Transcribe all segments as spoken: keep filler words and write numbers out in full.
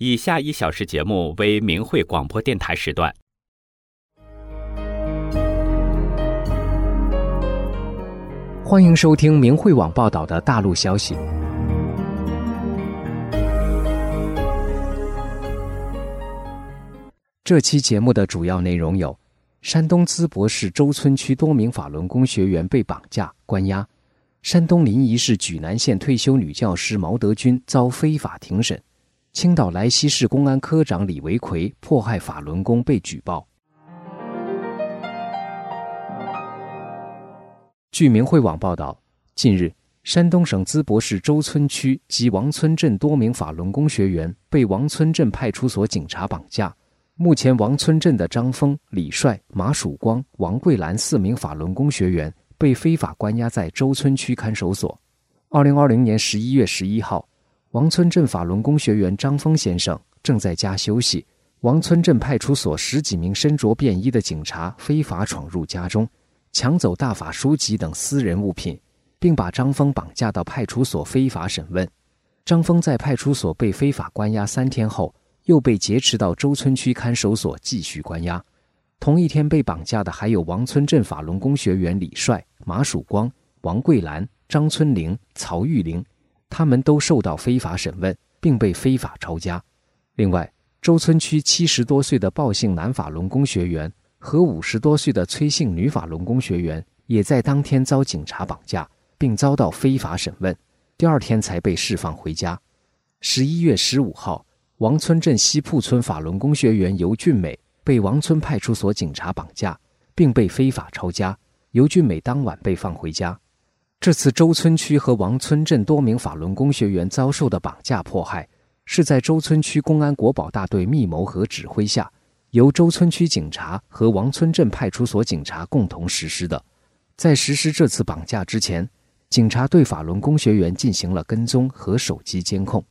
以下一小时节目为明慧广播电台时段。 欢迎收听明慧网报道的大陆消息。这期节目的主要内容有：山东淄博市周村区多名法轮功学员被绑架关押；山东临沂市莒南县退休女教师毛德军遭非法庭审；青岛莱西市公安科长李维奎迫害法轮功被举报。据明慧网报道，近日，山东省淄博市周村区及王村镇多名法轮功学员被王村镇派出所警察绑架。目前，王村镇的张峰、李帅、马曙光、王桂兰四名法轮功学员被非法关押在周村区看守所。二零二零年十一月十一号，王村镇法轮功学员张峰先生正在家休息，王村镇派出所十几名身着便衣的警察非法闯入家中，抢走大法书籍等私人物品，并把张峰绑架到派出所非法审问。张峰在派出所被非法关押三天后，又被劫持到周村区看守所继续关押。同一天被绑架的还有王村镇法轮功学员李帅、马曙光、王桂兰、张春玲、曹玉玲，他们都受到非法审问，并被非法抄家。另外，周村区七十多岁的鲍姓男法轮功学员和五十多岁的崔姓女法轮功学员也在当天遭警察绑架，并遭到非法审问，第二天才被释放回家。十一月十五号，王村镇西铺村法轮功学员尤俊美被王村派出所警察绑架，并被非法抄家，尤俊美当晚被放回家。这次周村区和王村镇多名法轮功学员遭受的绑架迫害，是在周村区公安国保大队密谋和指挥下，由周村区警察和王村镇派出所警察共同实施的。在实施这次绑架之前，警察对法轮功学员进行了跟踪和手机监控。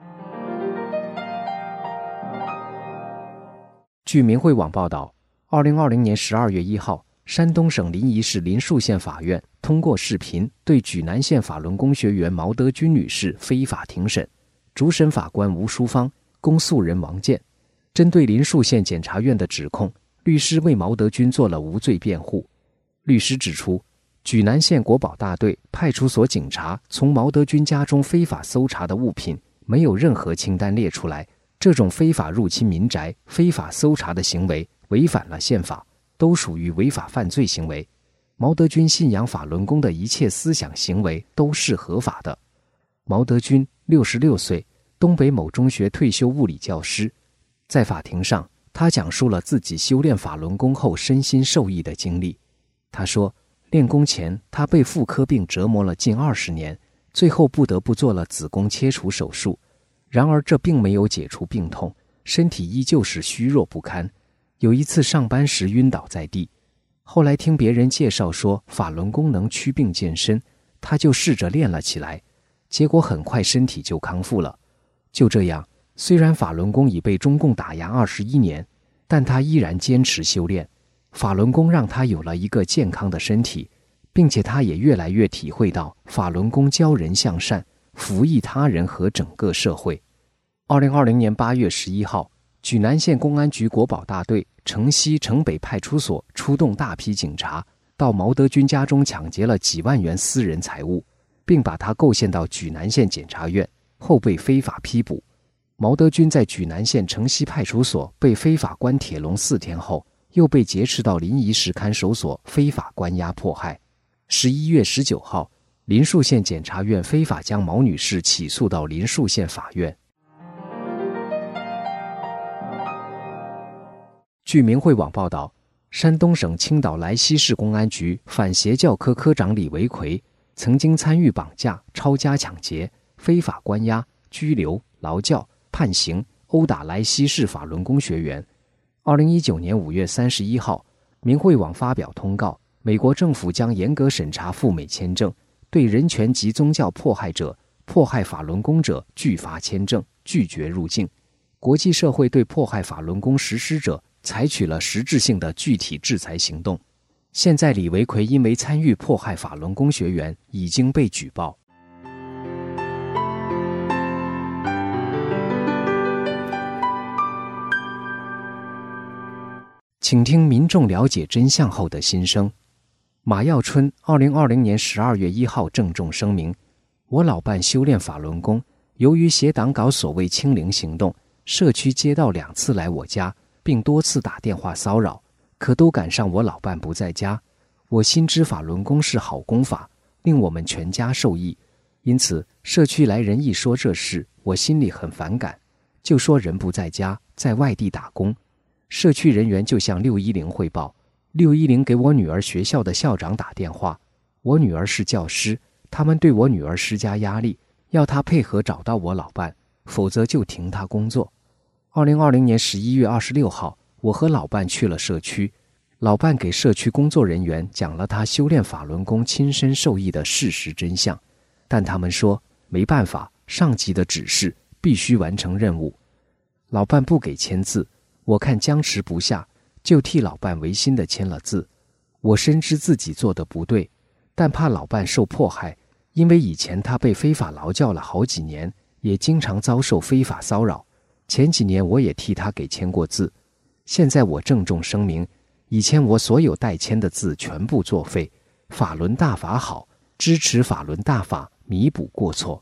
据明慧网报道，二零二零年十二月一号，山东省临沂市临沭县法院通过视频对莒南县法轮功学员毛德军女士非法庭审，主审法官吴淑芳，公诉人王健。针对临沭县检察院的指控，律师为毛德军做了无罪辩护。律师指出，莒南县国保大队派出所警察从毛德军家中非法搜查的物品没有任何清单列出来，这种非法入侵民宅、非法搜查的行为违反了宪法，都属于违法犯罪行为。毛德军信仰法轮功的一切思想行为都是合法的。毛德军六十六岁，东北某中学退休物理教师。在法庭上，他讲述了自己修炼法轮功后身心受益的经历。他说，练功前他被妇科病折磨了近二十年，最后不得不做了子宫切除手术。然而这并没有解除病痛，身体依旧是虚弱不堪。有一次上班时晕倒在地，后来听别人介绍说法轮功能祛病健身，他就试着练了起来，结果很快身体就康复了。就这样，虽然法轮功已被中共打压二十一年，但他依然坚持修炼。法轮功让他有了一个健康的身体，并且他也越来越体会到法轮功教人向善，服役他人和整个社会。二零二零年八月十一号，莒南县公安局国保大队城西城北派出所出动大批警察，到毛德军家中抢劫了几万元私人财物，并把他构陷到莒南县检察院，后被非法批捕。毛德军在莒南县城西派出所被非法关铁笼四天后，又被劫持到临沂市看守所非法关押迫害。十一月十九号，临沭县检察院非法将毛女士起诉到临沭县法院。据明慧网报道，山东省青岛莱西市公安局反邪教科科长李维奎曾经参与绑架、抄家抢劫、非法关押、拘留、劳教、判刑、殴打莱西市法轮功学员。二零一九年五月三十一号，明慧网发表通告，美国政府将严格审查赴美签证，对人权及宗教迫害者、迫害法轮功者拒发签证，拒绝入境。国际社会对迫害法轮功实施者采取了实质性的具体制裁行动。现在李维奎因为参与迫害法轮功学员已经被举报。 请听民众了解真相后的心声。马耀春二零二零年十二月一号郑重声明：我老伴修炼法轮功，由于协党搞所谓清零行动，社区街道两次来我家，并多次打电话骚扰，可都赶上我老伴不在家。我心知法轮功是好功法，令我们全家受益，因此社区来人一说这事，我心里很反感，就说人不在家，在外地打工。社区人员就向六一零汇报，六一零给我女儿学校的校长打电话，我女儿是教师，他们对我女儿施加压力，要她配合找到我老伴，否则就停她工作。二零二零年十一月二十六号，我和老伴去了社区，老伴给社区工作人员讲了他修炼法轮功亲身受益的事实真相，但他们说没办法，上级的指示，必须完成任务。老伴不给签字，我看僵持不下，就替老伴违心地签了字。我深知自己做的不对，但怕老伴受迫害，因为以前他被非法劳教了好几年，也经常遭受非法骚扰。前几年我也替他给签过字，现在我郑重声明，以前我所有代签的字全部作废。法轮大法好，支持法轮大法，弥补过错。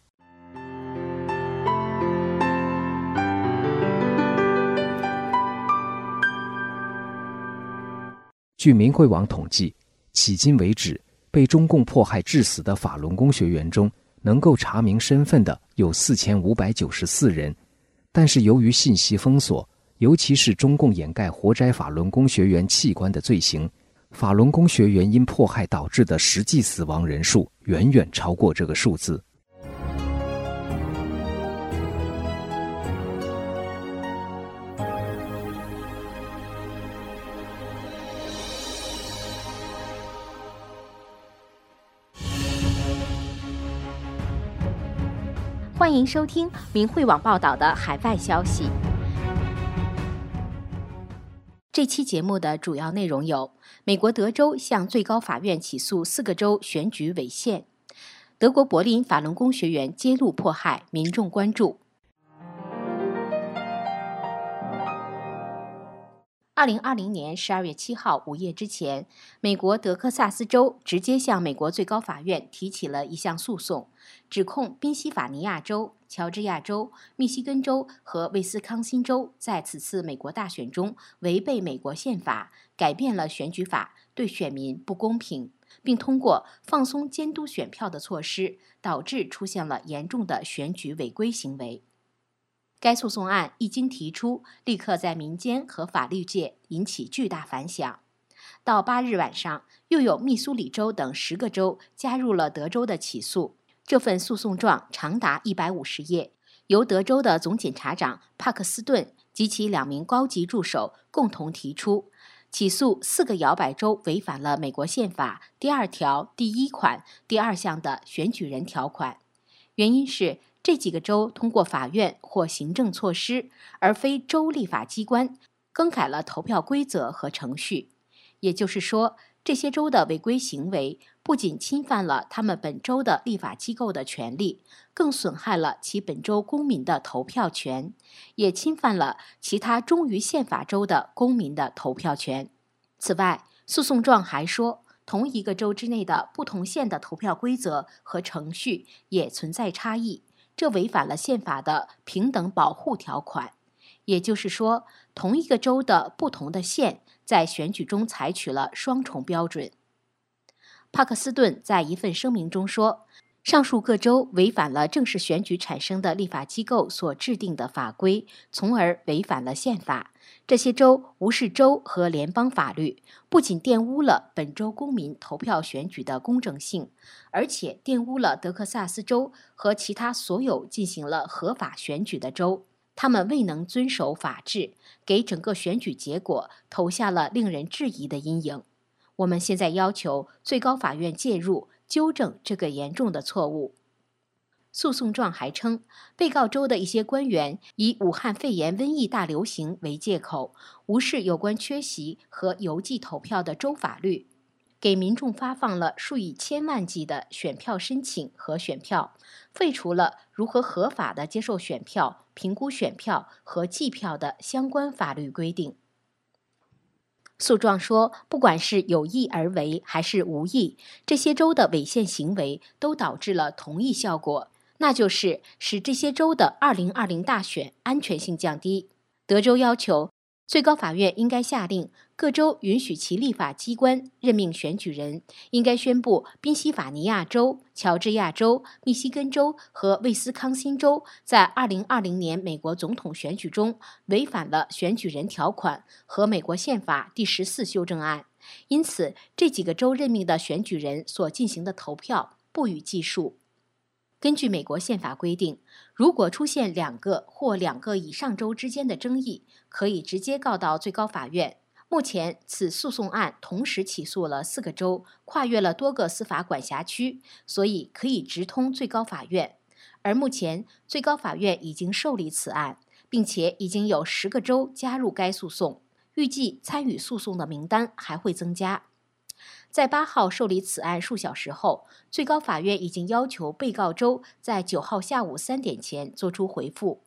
据民汇网统计，迄今为止，被中共迫害致死的法轮功学员中，能够查明身份的有四千五百九十四人。但是由于信息封锁，尤其是中共掩盖活摘法轮功学员器官的罪行，法轮功学员因迫害导致的实际死亡人数远远超过这个数字。 欢迎收听民汇网报道的海外消息。这期节目的主要内容有：美国德州向最高法院起诉四个州选举违宪；德国柏林法轮功学员揭露迫害，民众关注。二零二零年十二月七号午夜之前，美国德克萨斯州直接向美国最高法院提起了一项诉讼，指控宾夕法尼亚州、乔治亚州、密西根州和威斯康辛州在此次美国大选中违背美国宪法，改变了选举法，对选民不公平，并通过放松监督选票的措施，导致出现了严重的选举违规行为。该诉讼案一经提出，立刻在民间和法律界引起巨大反响。到八日晚上，又有密苏里州等十个州加入了德州的起诉。这份诉讼状长达一百五十页，由德州的总检察长帕克斯顿及其两名高级助手共同提出，起诉四个摇摆州违反了美国宪法第二条第一款第二项的选举人条款。原因是这几个州通过法院或行政措施，而非州立法机关，更改了投票规则和程序。也就是说，这些州的违规行为不仅侵犯了他们本州的立法机构的权利，更损害了其本州公民的投票权，也侵犯了其他忠于宪法州的公民的投票权。此外，诉讼状还说，同一个州之内的不同县的投票规则和程序也存在差异，这违反了宪法的平等保护条款。也就是说，同一个州的不同的县在选举中采取了双重标准。帕克斯顿在一份声明中说，上述各州违反了正式选举产生的立法机构所制定的法规，从而违反了宪法。这些州无视州和联邦法律，不仅玷污了本州公民投票选举的公正性，而且玷污了德克萨斯州和其他所有进行了合法选举的州。他们未能遵守法治，给整个选举结果投下了令人质疑的阴影。我们现在要求最高法院介入，纠正这个严重的错误。诉讼状还称，被告州的一些官员以武汉肺炎瘟疫大流行为借口，无视有关缺席和邮寄投票的州法律，给民众发放了数以千万计的选票申请和选票，废除了如何合法地接受选票、评估选票和计票的相关法律规定。 诉状说，不管是有意而为还是无意，这些州的违宪行为都导致了同一效果，那就是使这些州的二零二零大选安全性降低。德州要求最高法院应该下令各州允许其立法机关任命选举人，应该宣布宾夕法尼亚州、乔治亚州、密西根州和威斯康辛州在二零二零年美国总统选举中违反了选举人条款和美国宪法第十四修正案，因此这几个州任命的选举人所进行的投票不予计数。根据美国宪法规定，如果出现两个或两个以上州之间的争议，可以直接告到最高法院。目前，此诉讼案同时起诉了四个州，跨越了多个司法管辖区，所以可以直通最高法院。而目前，最高法院已经受理此案，并且已经有十个州加入该诉讼，预计参与诉讼的名单还会增加。在八号受理此案数小时后，最高法院已经要求被告州在九号下午三点前作出回复。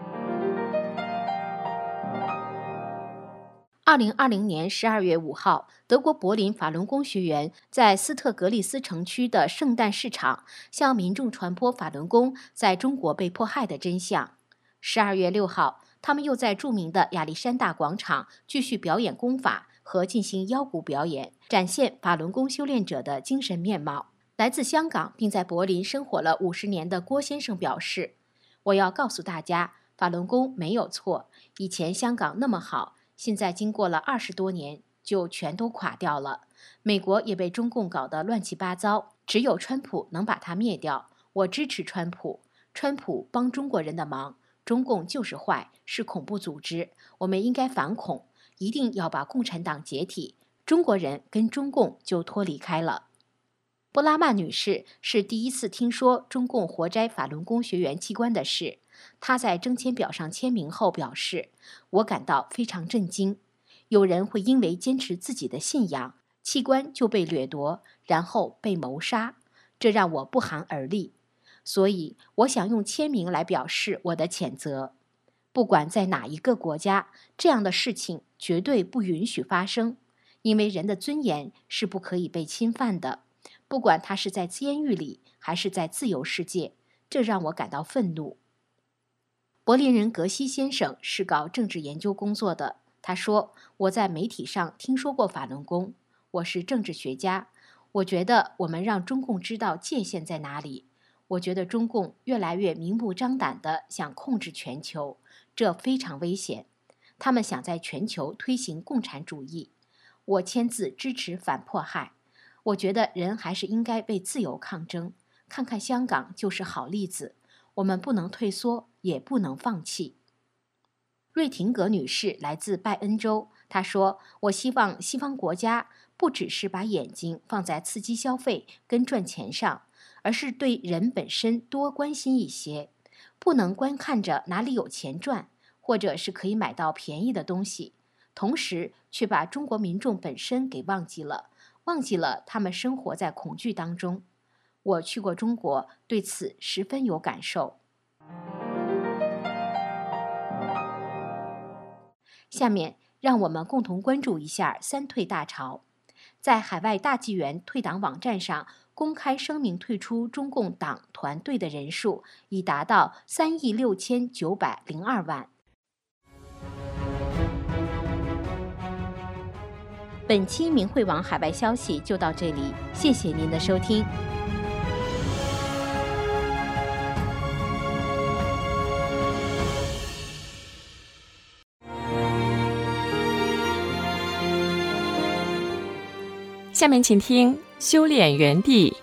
二零二零年十二月五号，德国柏林法轮功学员在斯特格利斯城区的圣诞市场向民众传播法轮功在中国被迫害的真相。十二月六号，他们又在著名的亚历山大广场继续表演功法和进行腰鼓表演，展现法轮功修炼者的精神面貌。来自香港并在柏林生活了五十年的郭先生表示，我要告诉大家，法轮功没有错，以前香港那么好，现在经过了二十多年就全都垮掉了。美国也被中共搞得乱七八糟，只有川普能把它灭掉。我支持川普，川普帮中国人的忙，中共就是坏，是恐怖组织，我们应该反恐，一定要把共产党解体，中国人跟中共就脱离开了。波拉曼女士是第一次听说中共活摘法轮功学员器官的事，她在征签表上签名后表示，我感到非常震惊，有人会因为坚持自己的信仰，器官就被掠夺，然后被谋杀，这让我不寒而栗，所以我想用签名来表示我的谴责。不管在哪一个国家，这样的事情绝对不允许发生，因为人的尊严是不可以被侵犯的，不管他是在监狱里还是在自由世界，这让我感到愤怒。柏林人格西先生是搞政治研究工作的，他说，我在媒体上听说过法轮功，我是政治学家，我觉得我们让中共知道界限在哪里，我觉得中共越来越明目张胆地想控制全球，这非常危险，他们想在全球推行共产主义，我签字支持反迫害，我觉得人还是应该为自由抗争，看看香港就是好例子，我们不能退缩，也不能放弃。瑞廷格女士来自拜恩州，她说，我希望西方国家不只是把眼睛放在刺激消费跟赚钱上，而是对人本身多关心一些，不能光看着哪里有钱赚，或者是可以买到便宜的东西，同时却把中国民众本身给忘记了，忘记了他们生活在恐惧当中。我去过中国，对此十分有感受。下面让我们共同关注一下三退大潮。在海外大纪元退党网站上公开声明退出中共党团队的人数已达到三亿六千九百零二万。本期明慧网海外消息就到这里，谢谢您的收听。 下面请听修炼园地。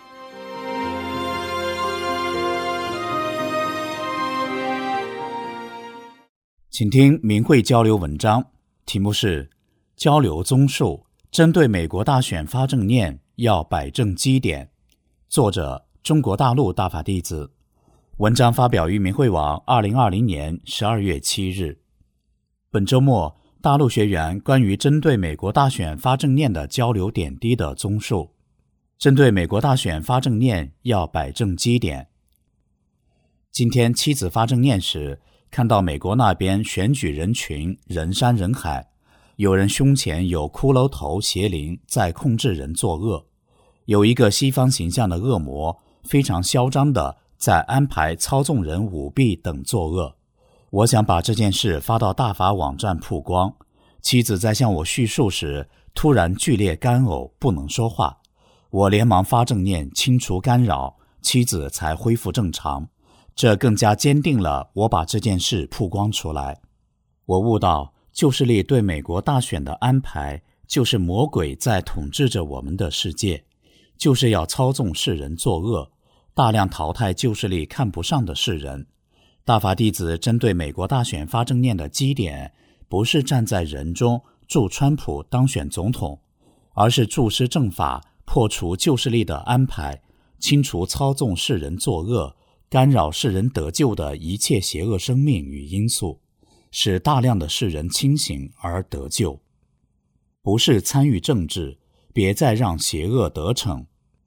请听明慧交流文章，题目是交流综述，针对美国大选发正念要摆正基点，作者中国大陆大法弟子。文章发表于明慧网二零二零年十二月七日。本周末大陆学员关于针对美国大选发正念的交流点滴的综述。针对美国大选发正念要摆正基点。今天妻子发正念时，看到美国那边选举人群人山人海， 有人胸前有骷髅头邪灵在控制人作恶，有一个西方形象的恶魔非常嚣张地在安排操纵人舞弊等作恶。我想把这件事发到大法网站曝光。妻子在向我叙述时突然剧烈干呕，不能说话。我连忙发正念清除干扰，妻子才恢复正常。这更加坚定了我把这件事曝光出来。我悟到旧势力对美国大选的安排，就是魔鬼在统治着我们的世界，就是要操纵世人作恶，大量淘汰旧势力看不上的世人。大法弟子针对美国大选发正念的基点，不是站在人中助川普当选总统，而是注师正法，破除旧势力的安排，清除操纵世人作恶、干扰世人得救的一切邪恶生命与因素，使大量的世人清醒而得救。不是参与政治，别再让邪恶得逞。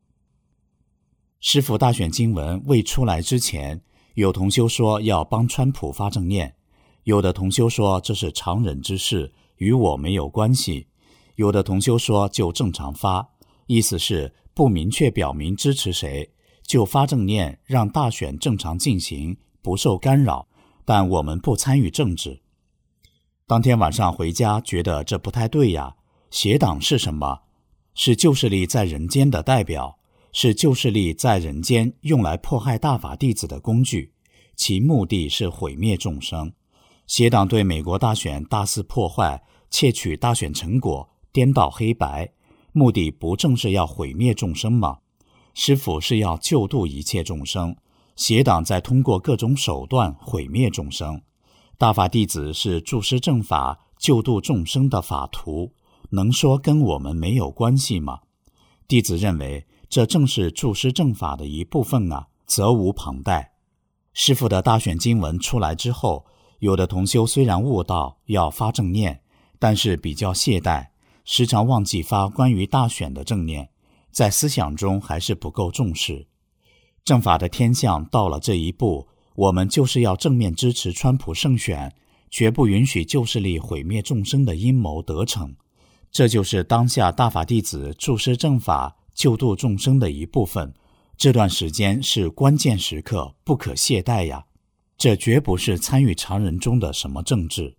师父大选经文未出来之前，有同修说要帮川普发正念，有的同修说这是常人之事，与我没有关系，有的同修说就正常发，意思是不明确表明支持谁，就发正念让大选正常进行，不受干扰，但我们不参与政治。当天晚上回家觉得这不太对呀，邪党是什么？是旧势力在人间的代表，是旧势力在人间用来迫害大法弟子的工具，其目的是毁灭众生。邪党对美国大选大肆破坏，窃取大选成果，颠倒黑白，目的不正是要毁灭众生吗？师父是要救度一切众生，邪党在通过各种手段毁灭众生。大法弟子是注师正法救度众生的法徒，能说跟我们没有关系吗？弟子认为这正是注师正法的一部分啊，责无旁贷。师父的大选经文出来之后，有的同修虽然悟到要发正念，但是比较懈怠，时常忘记发关于大选的正念，在思想中还是不够重视。正法的天象到了这一步，我们就是要正面支持川普胜选，绝不允许旧势力毁灭众生的阴谋得逞。这就是当下大法弟子注师正法救度众生的一部分，这段时间是关键时刻，不可懈怠呀。这绝不是参与常人中的什么政治。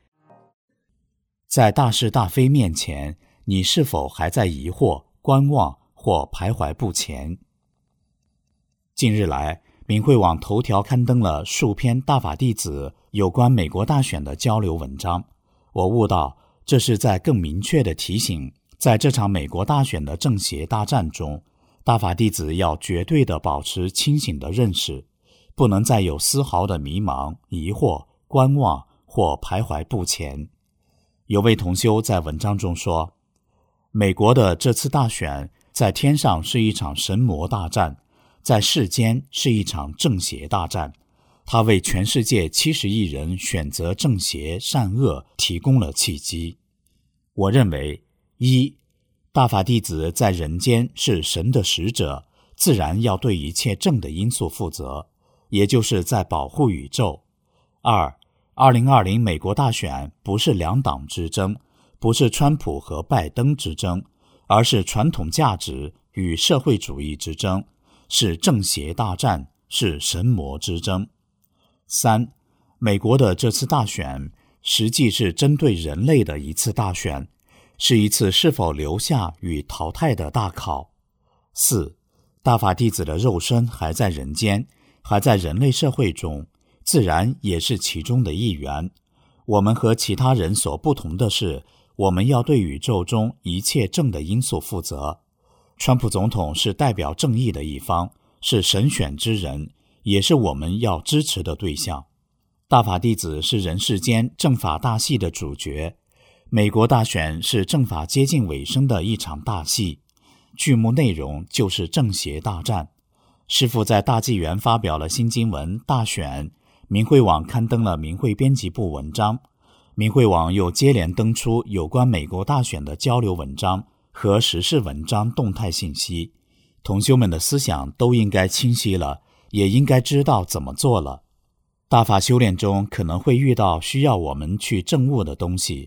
在大是大非面前，你是否还在疑惑、观望或徘徊不前？近日来，明慧网头条刊登了数篇大法弟子有关美国大选的交流文章。我悟到，这是在更明确地提醒，在这场美国大选的正邪大战中，大法弟子要绝对地保持清醒的认识，不能再有丝毫的迷茫、疑惑、观望或徘徊不前。有位同修在文章中说，美国的这次大选在天上是一场神魔大战，在世间是一场正邪大战，它为全世界七十亿人选择正邪善恶提供了契机。我认为，一，大法弟子在人间是神的使者，自然要对一切正的因素负责，也就是在保护宇宙。二，二零二零美国大选不是两党之争，不是川普和拜登之争，而是传统价值与社会主义之争，是正邪大战，是神魔之争。三，美国的这次大选实际是针对人类的一次大选，是一次是否留下与淘汰的大考。四，大法弟子的肉身还在人间，还在人类社会中，自然也是其中的一员。我们和其他人所不同的是，我们要对宇宙中一切正的因素负责。川普总统是代表正义的一方，是神选之人，也是我们要支持的对象。大法弟子是人世间正法大戏的主角，美国大选是正法接近尾声的一场大戏，剧目内容就是正邪大战。师父在大纪元发表了新经文大选，明慧网刊登了明慧编辑部文章，明慧网又接连登出有关美国大选的交流文章和时事文章动态信息，同修们的思想都应该清晰了，也应该知道怎么做了。大法修炼中可能会遇到需要我们去证悟的东西，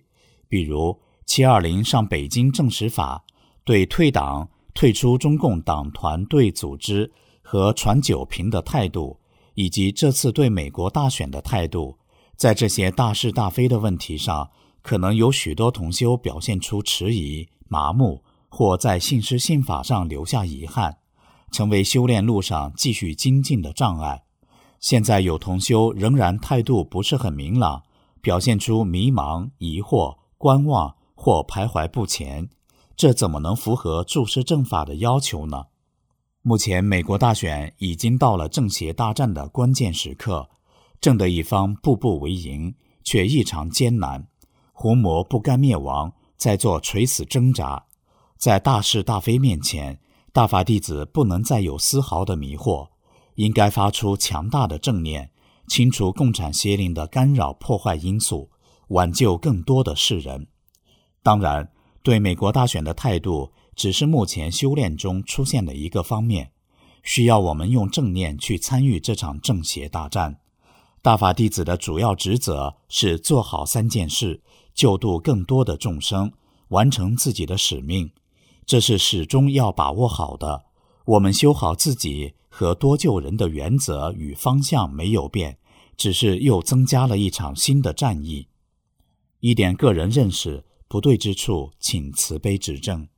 比如七二零上北京政史法对退党、退出中共党团队组织和传酒瓶的态度，以及这次对美国大选的态度，在这些大是大非的问题上，可能有许多同修表现出迟疑、麻木，或在信师信法上留下遗憾，成为修炼路上继续精进的障碍。现在有同修仍然态度不是很明朗，表现出迷茫、疑惑、观望或徘徊不前，这怎么能符合注释正法的要求呢？目前美国大选已经到了正邪大战的关键时刻，正的一方步步为营，却异常艰难，狐魔不甘灭亡，在做垂死挣扎。在大是大非面前，大法弟子不能再有丝毫的迷惑，应该发出强大的正念，清除共产邪灵的干扰破坏因素，挽救更多的世人。当然，对美国大选的态度只是目前修炼中出现的一个方面，需要我们用正念去参与这场正邪大战。大法弟子的主要职责是做好三件事，救度更多的众生，完成自己的使命，这是始终要把握好的。我们修好自己和多救人的原则与方向没有变，只是又增加了一场新的战役。一点个人认识不对之处，请慈悲指正。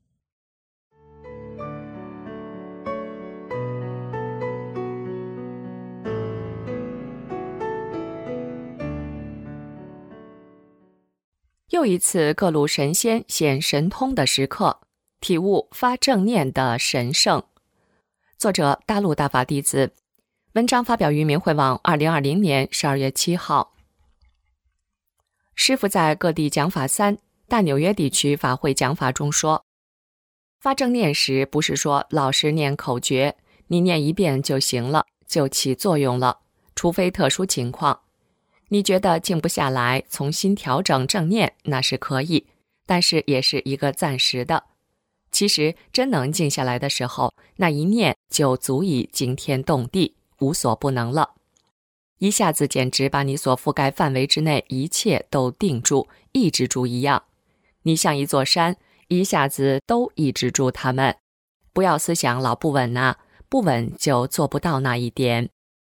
又一次各路神仙显神通的时刻，体悟发正念的神圣。作者大陆大法弟子，文章发表于明慧网二零二零年十二月七号。师父在各地讲法三大纽约地区法会讲法中说，发正念时不是说老实念口诀，你念一遍就行了，就起作用了，除非特殊情况。你觉得静不下来，重新调整正念，那是可以，但是也是一个暂时的。其实真能静下来的时候，那一念就足以惊天动地，无所不能了。一下子简直把你所覆盖范围之内一切都定住、抑制住一样。你像一座山，一下子都抑制住它们。不要思想老不稳啊，不稳就做不到那一点。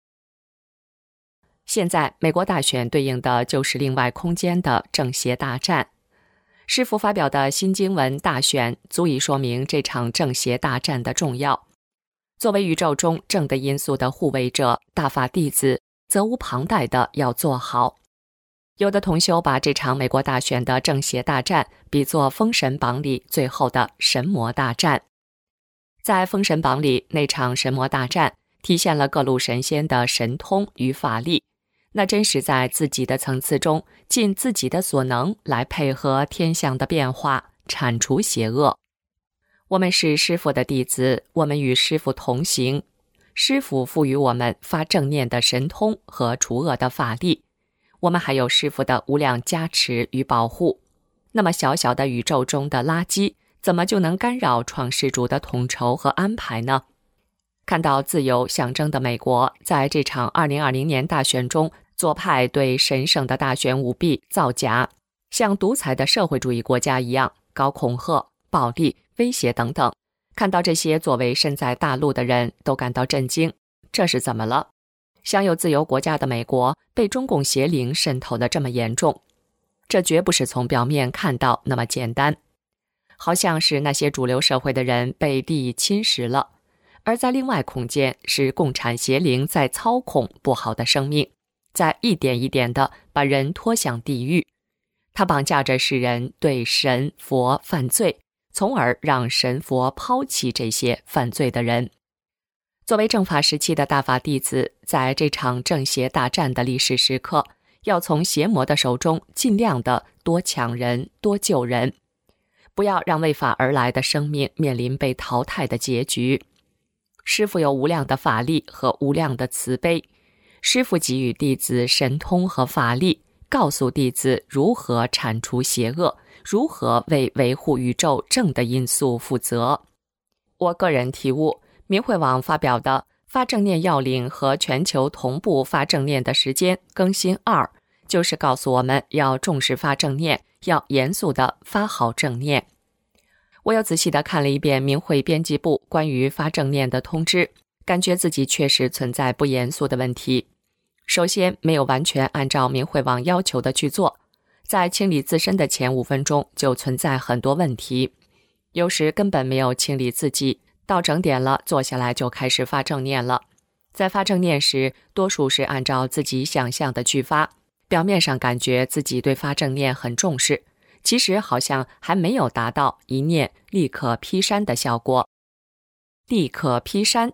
现在美国大选对应的就是另外空间的正邪大战。师父发表的新经文大选足以说明这场正邪大战的重要。作为宇宙中正的因素的护卫者，大法弟子责无旁贷的要做好。有的同修把这场美国大选的正邪大战比作封神榜里最后的神魔大战。在封神榜里，那场神魔大战体现了各路神仙的神通与法力，那真是在自己的层次中尽自己的所能来配合天象的变化，铲除邪恶。我们是师父的弟子，我们与师父同行，师父赋予我们发正念的神通和除恶的法力，我们还有师父的无量加持与保护。那么小小的宇宙中的垃圾，怎么就能干扰创世主的统筹和安排呢？看到自由象征的美国在这场二零二零年大选中，左派对神圣的大选舞弊造假，像独裁的社会主义国家一样搞恐吓、暴力、威胁等等。看到这些，作为身在大陆的人都感到震惊，这是怎么了？享有自由国家的美国被中共邪灵渗透得这么严重，这绝不是从表面看到那么简单。好像是那些主流社会的人被利益侵蚀了，而在另外空间是共产邪灵在操控不好的生命，在一点一点地把人拖向地狱。他绑架着世人对神佛犯罪，从而让神佛抛弃这些犯罪的人。作为正法时期的大法弟子，在这场正邪大战的历史时刻，要从邪魔的手中尽量的多抢人、多救人，不要让为法而来的生命面临被淘汰的结局。师父有无量的法力和无量的慈悲，师父给予弟子神通和法力，告诉弟子如何铲除邪恶，如何为维护宇宙正的因素负责。我个人体悟，明慧网发表的发正念要领和全球同步发正念的时间更新二， 就是告诉我们要重视发正念，要严肃地发好正念。我又仔细地看了一遍明慧编辑部关于发正念的通知，感觉自己确实存在不严肃的问题。首先，没有完全按照明慧网要求的去做，在清理自身的前五分钟就存在很多问题，有时根本没有清理自己，到整点了坐下来就开始发正念了。在发正念时，多数是按照自己想象的去发，表面上感觉自己对发正念很重视，其实好像还没有达到一念立刻劈山的效果。立刻劈山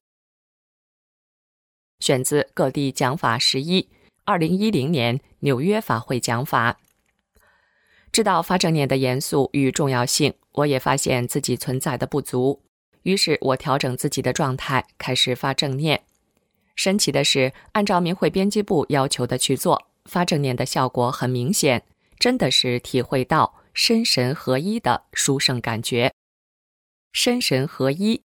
选自各地讲法十一，二零一零年纽约法会讲法。知道发正念的严肃与重要性，我也发现自己存在的不足，于是我调整自己的状态，开始发正念。神奇的是，按照明慧编辑部要求的去做，发正念的效果很明显，真的是体会到身神合一的殊胜感觉。身神合一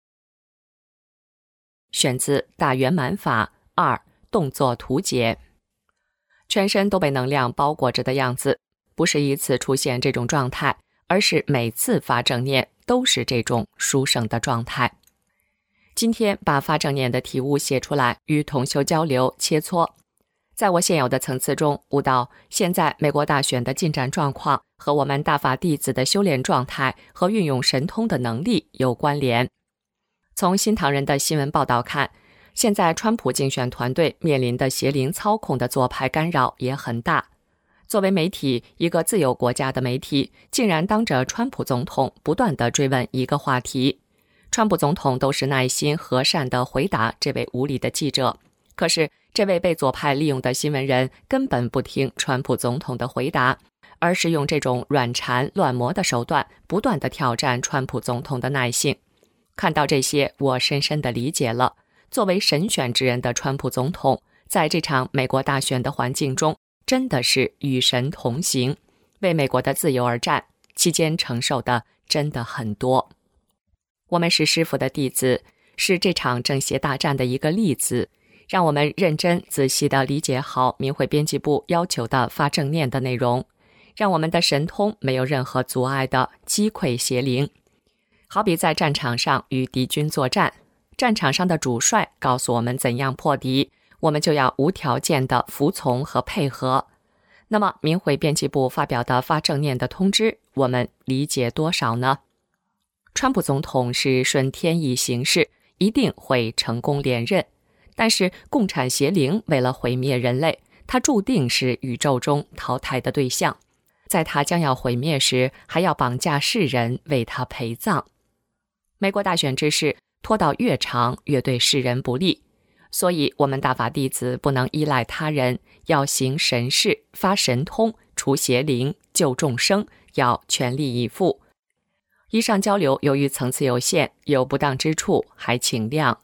选自大圆满法二动作图解。全身都被能量包裹着的样子，不是一次出现这种状态，而是每次发正念都是这种殊胜的状态。今天把发正念的体悟写出来，与同修交流切磋。在我现有的层次中，悟到现在美国大选的进展状况和我们大法弟子的修炼状态和运用神通的能力有关联。从新唐人的新闻报道看，现在川普竞选团队面临的邪灵操控的左派干扰也很大。作为媒体，一个自由国家的媒体，竟然当着川普总统不断地追问一个话题。川普总统都是耐心和善地回答这位无理的记者，可是这位被左派利用的新闻人根本不听川普总统的回答，而是用这种软缠乱磨的手段不断地挑战川普总统的耐性。看到这些，我深深地理解了，作为神选之人的川普总统，在这场美国大选的环境中，真的是与神同行，为美国的自由而战，期间承受的真的很多。我们是师父的弟子，是这场正邪大战的一个例子，让我们认真仔细地理解好明慧编辑部要求的发正念的内容，让我们的神通没有任何阻碍地击溃邪灵。好比在战场上与敌军作战，战场上的主帅告诉我们怎样破敌，我们就要无条件的服从和配合。那么明慧编辑部发表的发正念的通知，我们理解多少呢？川普总统是顺天意行事，一定会成功连任，但是共产邪灵为了毁灭人类，他注定是宇宙中淘汰的对象，在他将要毁灭时，还要绑架世人为他陪葬。美国大选之事拖到越长，越对世人不利，所以我们大法弟子不能依赖他人，要行神事，发神通，除邪灵，救众生，要全力以赴。以上交流由于层次有限，有不当之处，还请谅。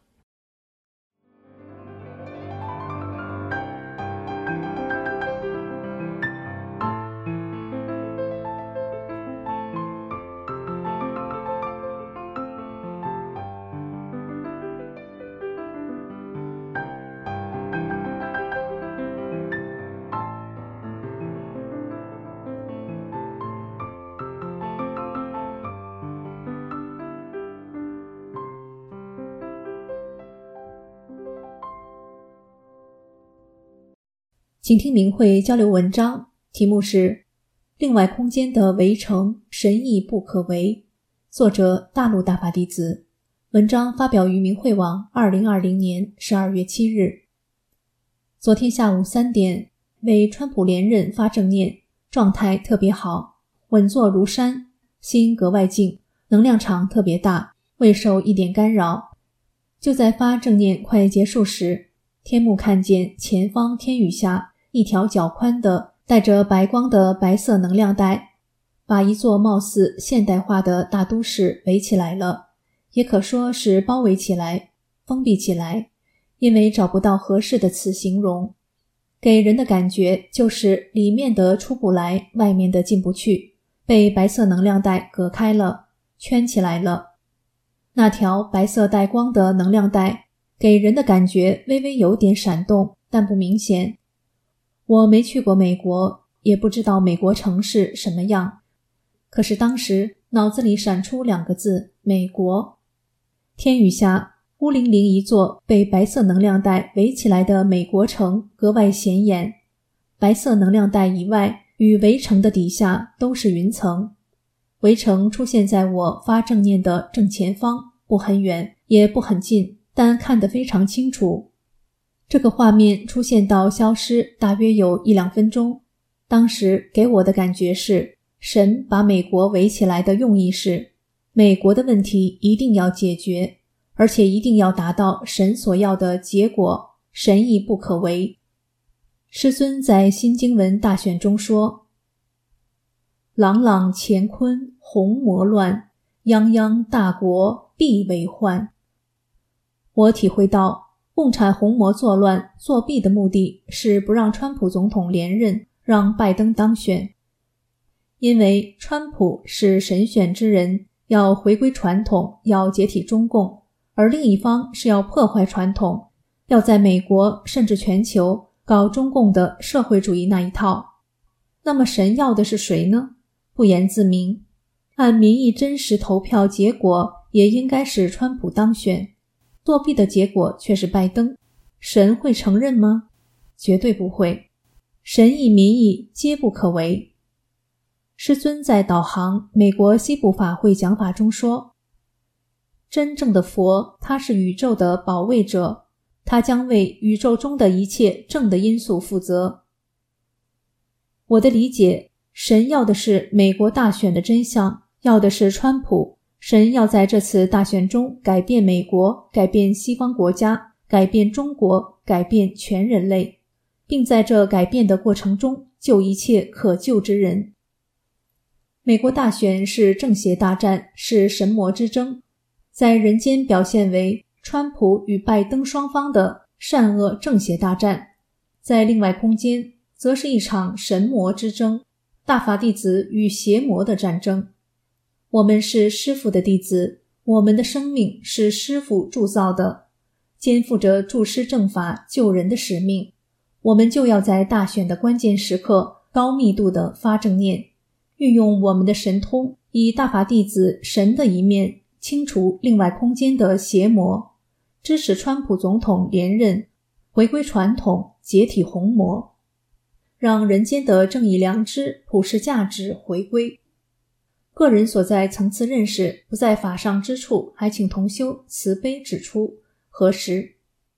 请听明慧交流文章，题目是另外空间的围城，神意不可为，作者大陆大法弟子，文章发表于明慧网二零二零年十二月七日。昨天下午三点，为川普连任发正念，状态特别好，稳坐如山，心格外静，能量场特别大，未受一点干扰。就在发正念快结束时，天目看见前方天宇下一条较宽的带着白光的白色能量带，把一座貌似现代化的大都市围起来了，也可说是包围起来，封闭起来，因为找不到合适的词形容，给人的感觉就是里面的出不来，外面的进不去，被白色能量带隔开了，圈起来了。那条白色带光的能量带给人的感觉微微有点闪动，但不明显。 我没去过美国，也不知道美国城市什么样，可是当时脑子里闪出两个字：美国。天雨下，孤零零一座被白色能量带围起来的美国城格外显眼。白色能量带以外与围城的底下都是云层。围城出现在我发正念的正前方，不很远，也不很近，但看得非常清楚。这个画面出现到消失大约有一两分钟。当时给我的感觉是，神把美国围起来的用意是，美国的问题一定要解决，而且一定要达到神所要的结果，神意不可违。师尊在新经文大选中说，朗朗乾坤红魔乱，泱泱大国必为患。我体会到共产红魔作乱作弊的目的是不让川普总统连任，让拜登当选。因为川普是神选之人，要回归传统，要解体中共，而另一方是要破坏传统，要在美国甚至全球搞中共的社会主义那一套。那么神要的是谁呢？不言自明。按民意真实投票结果，也应该是川普当选，作弊的结果却是拜登。神会承认吗？绝对不会。神意民意皆不可违。师尊在导航美国西部法会讲法中说，真正的佛，他是宇宙的保卫者，他将为宇宙中的一切正的因素负责。我的理解，神要的是美国大选的真相，要的是川普。神要在这次大选中改变美国，改变西方国家，改变中国，改变全人类，并在这改变的过程中救一切可救之人。美国大选是正邪大战，是神魔之争，在人间表现为川普与拜登双方的善恶正邪大战，在另外空间则是一场神魔之争，大法弟子与邪魔的战争。我们是师父的弟子，我们的生命是师父铸造的，肩负着助师正法救人的使命，我们就要在大选的关键时刻高密度的发正念，运用我们的神通，以大法弟子神的一面清除另外空间的邪魔，支持川普总统连任，回归传统，解体红魔，让人间的正义良知、普世价值回归。个人所在层次认识不在法上之处，还请同修慈悲指出何时。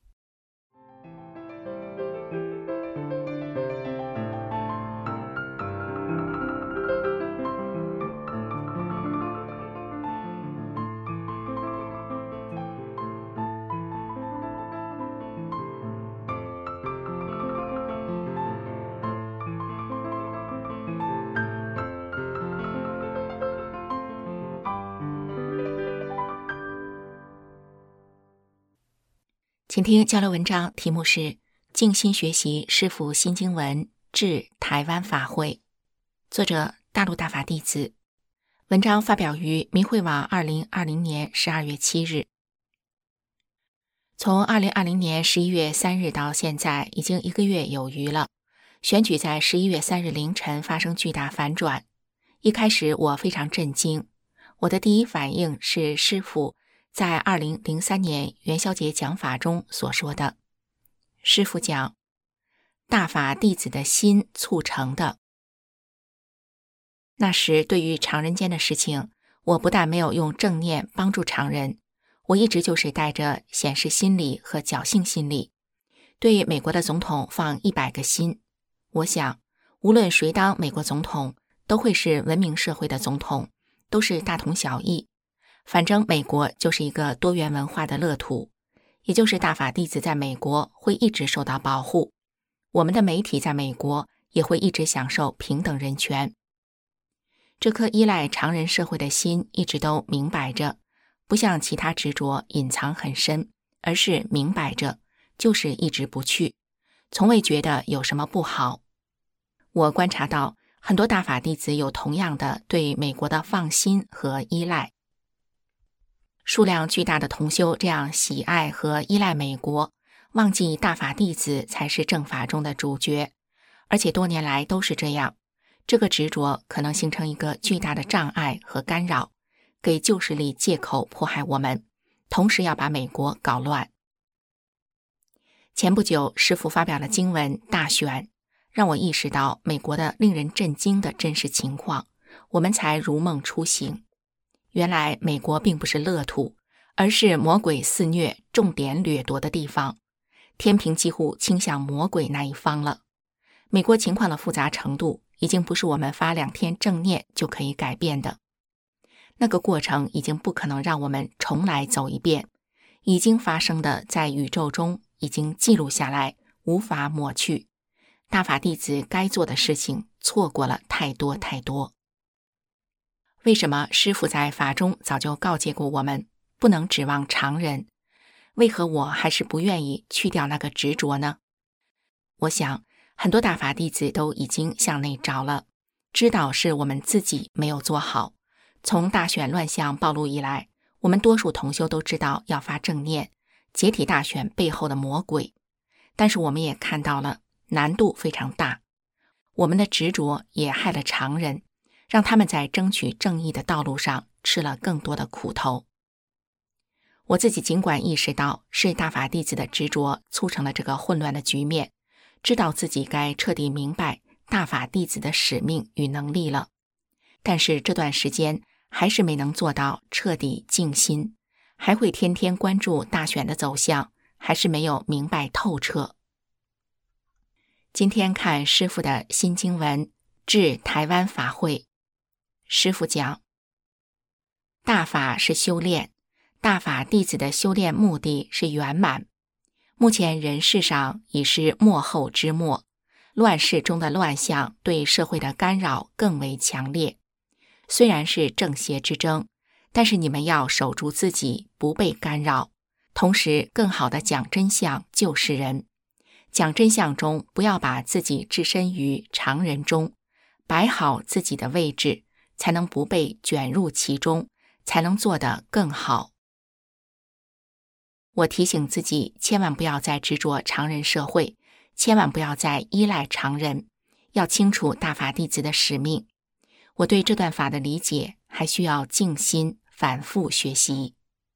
请听交流文章，题目是静心学习师父心经文至台湾法会，作者大陆大法弟子。文章发表于明慧网二零二零年十二月七日。从二零二零年十一月三日到现在已经一个月有余了。选举在十一月三日凌晨发生巨大反转。一开始我非常震惊，我的第一反应是师父在二零零三年元宵节讲法中所说的。师父讲，大法弟子的心促成的。那时对于常人间的事情，我不但没有用正念帮助常人，我一直就是带着显示心理和侥幸心理，对美国的总统放一百个心。我想，无论谁当美国总统，都会是文明社会的总统，都是大同小异。反正美国就是一个多元文化的乐土，也就是大法弟子在美国会一直受到保护，我们的媒体在美国也会一直享受平等人权。这颗依赖常人社会的心一直都明摆着，不像其他执着隐藏很深，而是明摆着，就是一直不去，从未觉得有什么不好。我观察到很多大法弟子有同样的对美国的放心和依赖。数量巨大的同修这样喜爱和依赖美国，忘记大法弟子才是正法中的主角， 而且多年来都是这样。这个执着可能形成一个巨大的障碍和干扰，给旧势力借口迫害我们，同时要把美国搞乱。前不久，师父发表了经文《大选》，让我意识到美国的令人震惊的真实情况，我们才如梦初醒。原来美国并不是乐土，而是魔鬼肆虐、重点掠夺的地方，天平几乎倾向魔鬼那一方了。美国情况的复杂程度已经不是我们发两天正念就可以改变的，那个过程已经不可能让我们重来走一遍，已经发生的在宇宙中已经记录下来，无法抹去。大法弟子该做的事情错过了太多太多。为什么师父在法中早就告诫过我们，不能指望常人？为何我还是不愿意去掉那个执着呢？我想很多大法弟子都已经向内找了，知道是我们自己没有做好。从大选乱象暴露以来，我们多数同修都知道要发正念，解体大选背后的魔鬼。但是我们也看到了难度非常大，我们的执着也害了常人，让他们在争取正义的道路上吃了更多的苦头。我自己尽管意识到是大法弟子的执着促成了这个混乱的局面，知道自己该彻底明白大法弟子的使命与能力了，但是这段时间还是没能做到彻底静心，还会天天关注大选的走向，还是没有明白透彻。今天看师父的新经文致台湾法会，师父讲，大法是修炼，大法弟子的修炼目的是圆满。目前人世上已是末后之末，乱世中的乱象对社会的干扰更为强烈。虽然是正邪之争，但是你们要守住自己，不被干扰，同时更好地讲真相，救世人。讲真相中，不要把自己置身于常人中，摆好自己的位置，才能不被卷入其中，才能做得更好。我提醒自己，千万不要再执着常人社会，千万不要再依赖常人，要清楚大法弟子的使命。我对这段法的理解还需要静心反复学习。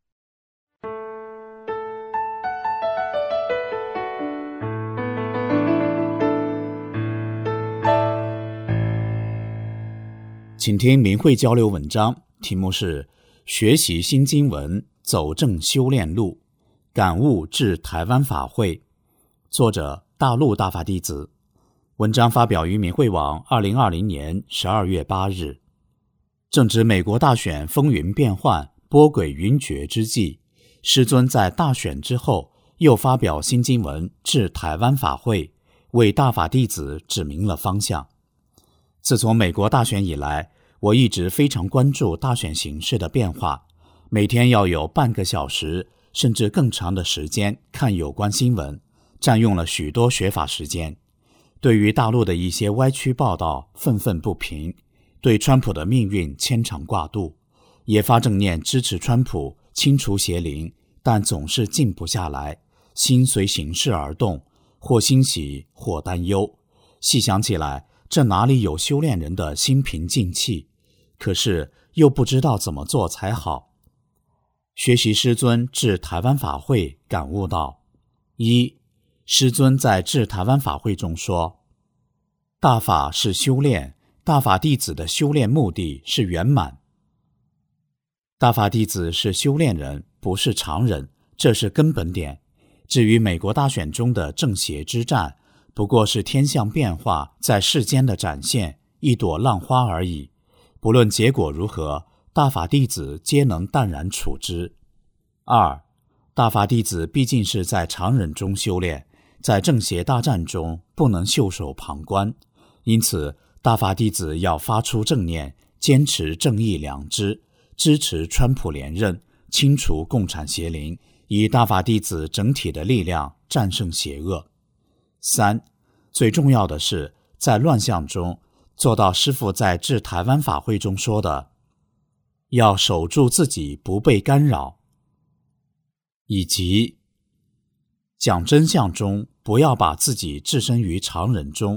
请听明慧交流文章，题目是学习新经文走正修炼路，感悟至台湾法会，作者大陆大法弟子。文章发表于明慧网二零二零年十二月八日。正值美国大选风云变幻、波诡云谲之际，师尊在大选之后又发表新经文致台湾法会，为大法弟子指明了方向。自从美国大选以来，我一直非常关注大选形势的变化，每天要有半个小时甚至更长的时间看有关新闻，占用了许多学法时间。对于大陆的一些歪曲报道愤愤不平，对川普的命运牵肠挂肚，也发正念支持川普清除邪灵，但总是静不下来，心随形势而动，或欣喜或担忧。细想起来，这哪里有修炼人的心平静气？可是又不知道怎么做才好。学习师尊致台湾法会，感悟到：一、师尊在致台湾法会中说，大法是修炼，大法弟子的修炼目的是圆满。大法弟子是修炼人，不是常人，这是根本点。至于美国大选中的正邪之战，不过是天象变化在世间的展现，一朵浪花而已。不论结果如何，大法弟子皆能淡然处之。二、大法弟子毕竟是在常人中修炼，在正邪大战中不能袖手旁观，因此大法弟子要发出正念，坚持正义良知，支持川普连任，清除共产邪灵，以大法弟子整体的力量战胜邪恶。三、最重要的是，在乱象中做到师父在致台湾法会中说的，要守住自己不被干扰，以及讲真相中不要把自己置身于常人中，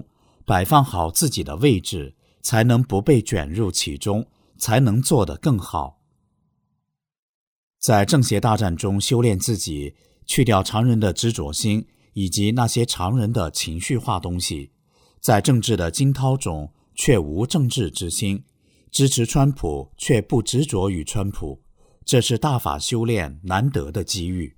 摆放好自己的位置，才能不被卷入其中，才能做得更好。在正邪大战中修炼自己，去掉常人的执着心以及那些常人的情绪化东西，在政治的惊涛中却无政治之心，支持川普却不执着于川普，这是大法修炼难得的机遇。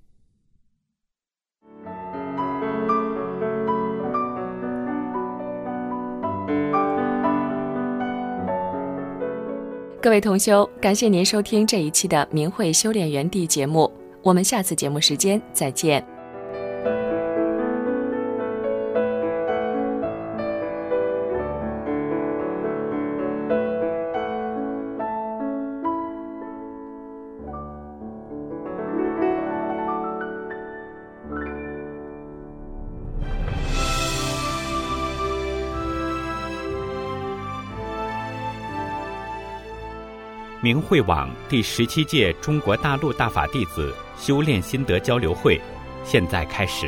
各位同修，感谢您收听这一期的明慧修炼园地节目，我们下次节目时间再见。 明慧网第十七届中国大陆大法弟子修炼心得交流会现在开始。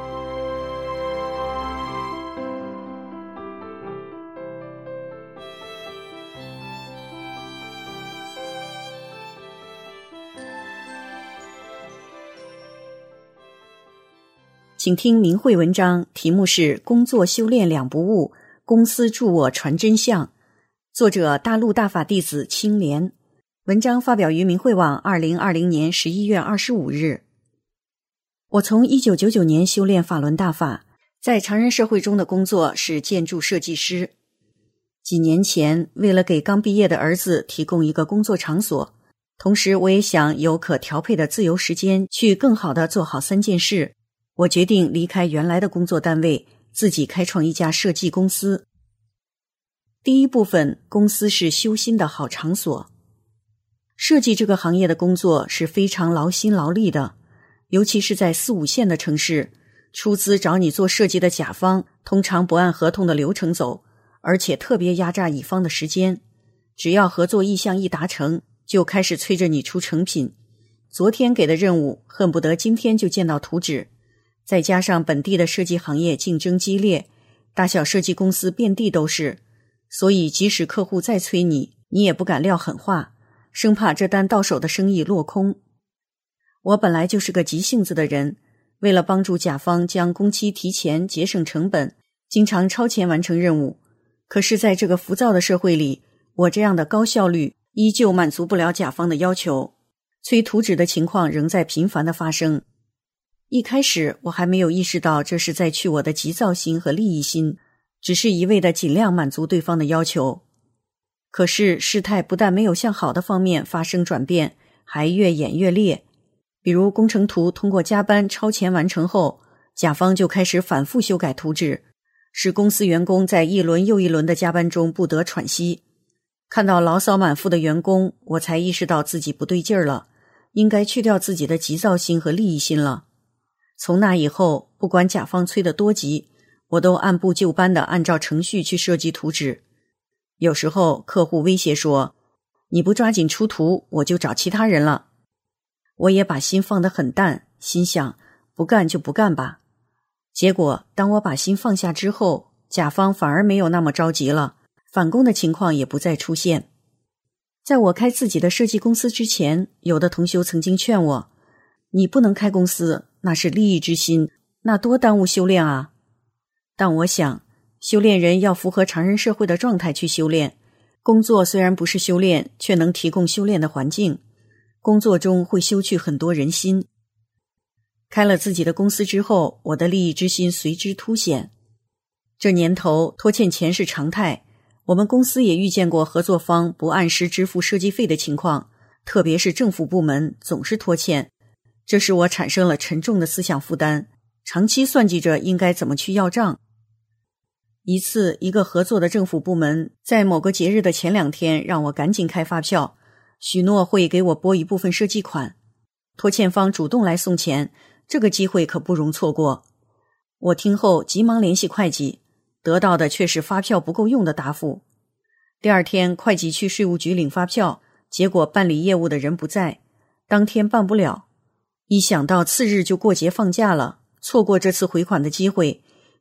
请听明慧文章，题目是工作修炼两不误，公司助我传真相，作者大陆大法弟子青莲。文章发表于明慧网二零二零年十一月二十五日。我从一九九九年修炼法轮大法，在常人社会中的工作是建筑设计师。几年前，为了给刚毕业的儿子提供一个工作场所，同时我也想有可调配的自由时间去更好地做好三件事，我决定离开原来的工作单位，自己开创一家设计公司。第一部分，公司是修心的好场所。设计这个行业的工作是非常劳心劳力的，尤其是在四五线的城市，出资找你做设计的甲方通常不按合同的流程走，而且特别压榨乙方的时间，只要合作意向一达成，就开始催着你出成品。昨天给的任务恨不得今天就见到图纸，再加上本地的设计行业竞争激烈，大小设计公司遍地都是，所以即使客户再催你，你也不敢撂狠话，生怕这单到手的生意落空。我本来就是个急性子的人，为了帮助甲方将工期提前节省成本，经常超前完成任务。可是在这个浮躁的社会里，我这样的高效率依旧满足不了甲方的要求，催图纸的情况仍在频繁的发生。一开始我还没有意识到这是在去我的急躁心和利益心，只是一味的尽量满足对方的要求。可是事态不但没有向好的方面发生转变，还越演越烈。比如工程图通过加班超前完成后，甲方就开始反复修改图纸，使公司员工在一轮又一轮的加班中不得喘息。看到牢骚满腹的员工，我才意识到自己不对劲儿了，应该去掉自己的急躁心和利益心了。从那以后，不管甲方催得多急，我都按部就班地按照程序去设计图纸。有时候客户威胁说，你不抓紧出图，我就找其他人了。我也把心放得很淡，心想不干就不干吧。结果当我把心放下之后，甲方反而没有那么着急了，返工的情况也不再出现。在我开自己的设计公司之前，有的同修曾经劝我，你不能开公司，那是利益之心，那多耽误修炼啊。但我想，修炼人要符合常人社会的状态去修炼，工作虽然不是修炼，却能提供修炼的环境，工作中会修去很多人心。开了自己的公司之后，我的利益之心随之凸显。这年头拖欠钱是常态，我们公司也遇见过合作方不按时支付设计费的情况，特别是政府部门总是拖欠，这使我产生了沉重的思想负担，长期算计着应该怎么去要账。一次，一个合作的政府部门在某个节日的前两天让我赶紧开发票，许诺会给我拨一部分设计款。拖欠方主动来送钱，这个机会可不容错过。我听后急忙联系会计，得到的却是发票不够用的答复。第二天会计去税务局领发票，结果办理业务的人不在，当天办不了。一想到次日就过节放假了，错过这次回款的机会，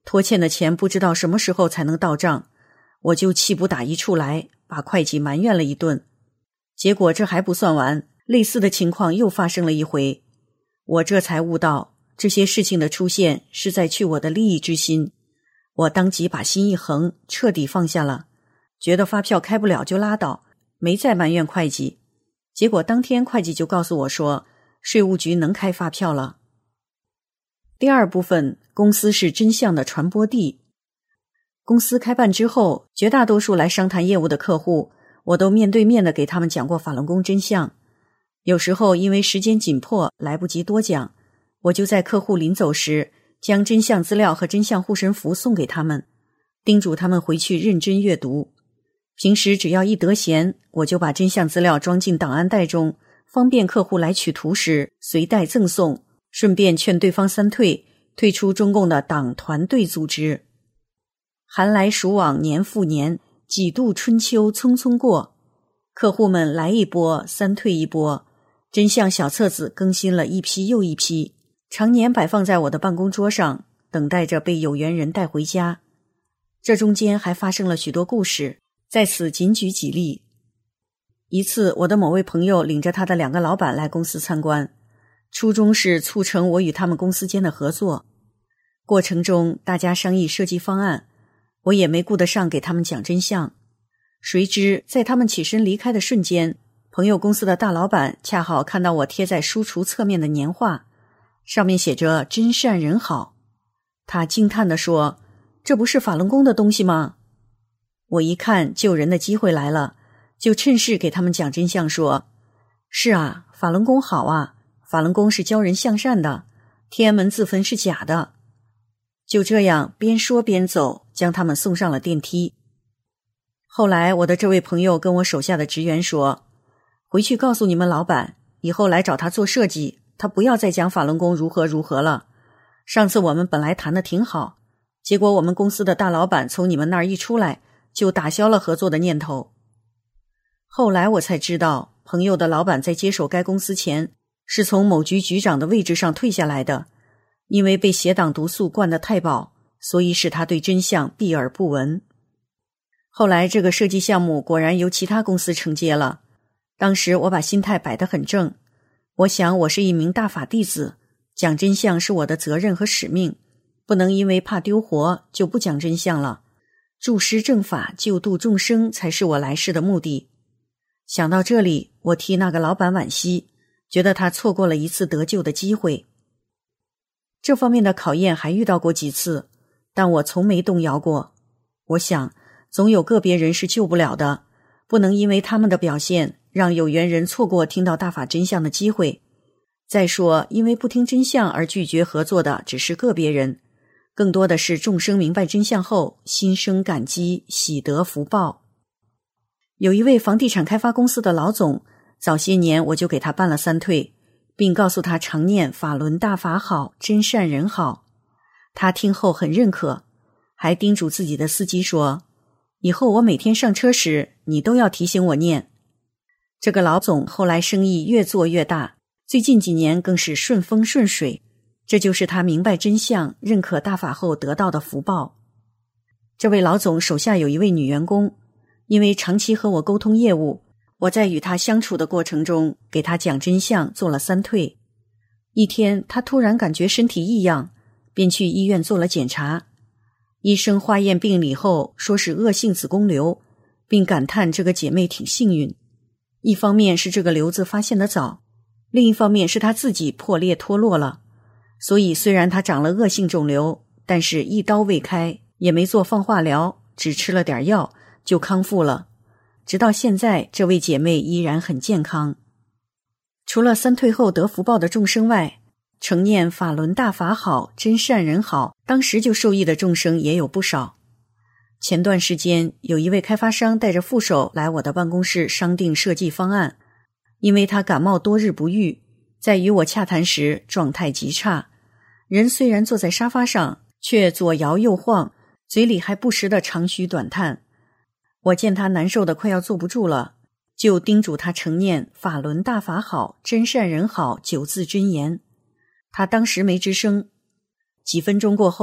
拖欠的钱不知道什么时候才能到账，我就气不打一处来，把会计埋怨了一顿。结果这还不算完，类似的情况又发生了一回，我这才悟到这些事情的出现是在去我的利益之心。我当即把心一横，彻底放下了，觉得发票开不了就拉倒，没再埋怨会计。结果当天会计就告诉我说，税务局能开发票了。第二部分，公司是真相的传播地。公司开办之后，绝大多数来商谈业务的客户，我都面对面的给他们讲过法轮功真相。有时候因为时间紧迫，来不及多讲，我就在客户临走时将真相资料和真相护身符送给他们，叮嘱他们回去认真阅读。平时只要一得闲，我就把真相资料装进档案袋中，方便客户来取图时随带赠送，顺便劝对方三退，退出中共的党团队组织。寒来暑往年复年，几度春秋匆匆过，客户们来一波三退一波，真相小册子更新了一批又一批，常年摆放在我的办公桌上，等待着被有缘人带回家。这中间还发生了许多故事，在此仅举几例。一次，我的某位朋友领着他的两个老板来公司参观，初衷是促成我与他们公司间的合作。过程中大家商议设计方案，我也没顾得上给他们讲真相。谁知在他们起身离开的瞬间，朋友公司的大老板恰好看到我贴在书橱侧面的年画，上面写着真善人好。他惊叹地说，这不是法轮功的东西吗？我一看救人的机会来了，就趁势给他们讲真相说，是啊，法轮功好啊，法轮功是教人向善的，天安门自焚是假的。就这样边说边走，将他们送上了电梯。后来我的这位朋友跟我手下的职员说，回去告诉你们老板，以后来找他做设计，他不要再讲法轮功如何如何了。上次我们本来谈得挺好，结果我们公司的大老板从你们那儿一出来，就打消了合作的念头。后来我才知道，朋友的老板在接手该公司前，是从某局局长的位置上退下来的，因为被邪党毒素灌得太饱，所以使他对真相避而不闻。后来这个设计项目果然由其他公司承接了，当时我把心态摆得很正，我想我是一名大法弟子，讲真相是我的责任和使命，不能因为怕丢活就不讲真相了。助师正法，救度众生才是我来世的目的。想到这里，我替那个老板惋惜，觉得他错过了一次得救的机会。这方面的考验还遇到过几次，但我从没动摇过。我想，总有个别人是救不了的，不能因为他们的表现，让有缘人错过听到大法真相的机会。再说，因为不听真相而拒绝合作的只是个别人，更多的是众生明白真相后，心生感激，喜得福报。有一位房地产开发公司的老总，早些年我就给他办了三退，并告诉他常念法轮大法好，真善人好。他听后很认可，还叮嘱自己的司机说，以后我每天上车时，你都要提醒我念。这个老总后来生意越做越大，最近几年更是顺风顺水，这就是他明白真相，认可大法后得到的福报。这位老总手下有一位女员工，因为长期和我沟通业务，我在与他相处的过程中，给他讲真相，做了三退。一天，他突然感觉身体异样，便去医院做了检查。医生化验病理后，说是恶性子宫瘤，并感叹这个姐妹挺幸运。一方面是这个瘤子发现得早，另一方面是她自己破裂脱落了。所以虽然她长了恶性肿瘤，但是一刀未开，也没做放化疗，只吃了点药，就康复了。直到现在，这位姐妹依然很健康。除了三退后得福报的众生外，承念法轮大法好，真善人好，当时就受益的众生也有不少。前段时间，有一位开发商带着副手来我的办公室商定设计方案，因为他感冒多日不愈，在与我洽谈时状态极差，人虽然坐在沙发上，却左摇右晃，嘴里还不时地长吁短叹。我见他难受得快要坐不住了，就叮嘱他承念法轮大法好，真善人好九字真言。他当时没吱声，几分钟过后，